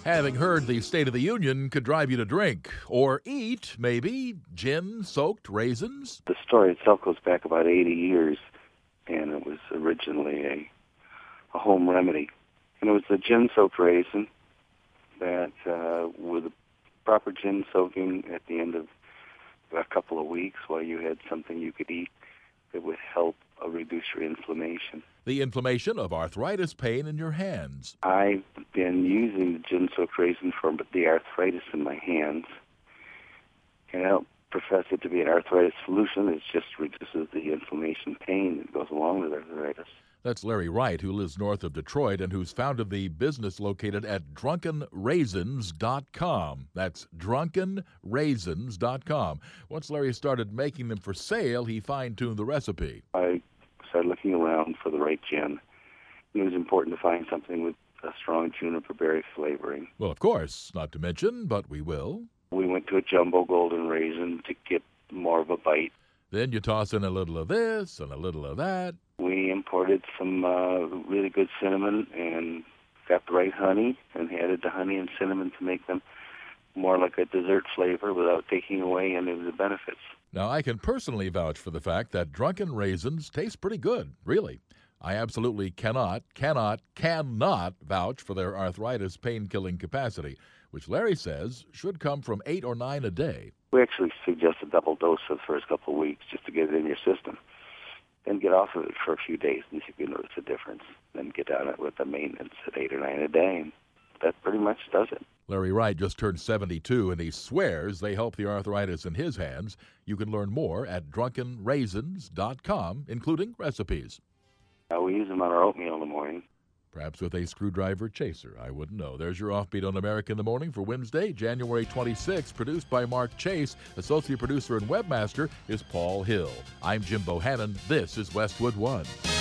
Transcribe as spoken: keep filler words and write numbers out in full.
Having heard the State of the Union could drive you to drink or eat, maybe, gin-soaked raisins. The story itself goes back about eighty years, and it was originally a, a home remedy. And it was the gin-soaked raisin that, uh, with the proper gin soaking at the end of a couple of weeks while you had something you could eat, it would help uh, reduce your inflammation. The inflammation of arthritis pain in your hands. I've been using the gin-soaked raisin for the arthritis in my hands, and I don't profess it to be an arthritis solution. It just reduces the inflammation pain that goes along with arthritis. That's Larry Wright, who lives north of Detroit and who's founded the business located at drunken raisins dot com. That's drunken raisins dot com. Once Larry started making them for sale, he fine-tuned the recipe. I started looking around for the right gin. It was important to find something with a strong juniper berry flavoring. Well, of course, not to mention, but we will. We went to a jumbo golden raisin to get more of a bite. Then you toss in a little of this and a little of that. We imported some uh, really good cinnamon and got the right honey and added the honey and cinnamon to make them more like a dessert flavor without taking away any of the benefits. Now, I can personally vouch for the fact that drunken raisins taste pretty good, really. I absolutely cannot, cannot, cannot vouch for their arthritis pain-killing capacity, which Larry says should come from eight or nine a day. We actually suggest a double dose for the first couple of weeks just to get it in your system. Then get off of it for a few days and see if you notice a difference. Then get on it with the maintenance at eight or nine a day. And that pretty much does it. Larry Wright just turned seventy-two, and he swears they help the arthritis in his hands. You can learn more at drunken raisins dot com, including recipes. Uh, we use them on our oatmeal in the morning. Perhaps with a screwdriver chaser. I wouldn't know. There's your Offbeat on America in the Morning for Wednesday, January twenty-sixth, produced by Mark Chase. Associate producer and webmaster is Paul Hill. I'm Jim Bohannon. This is Westwood One.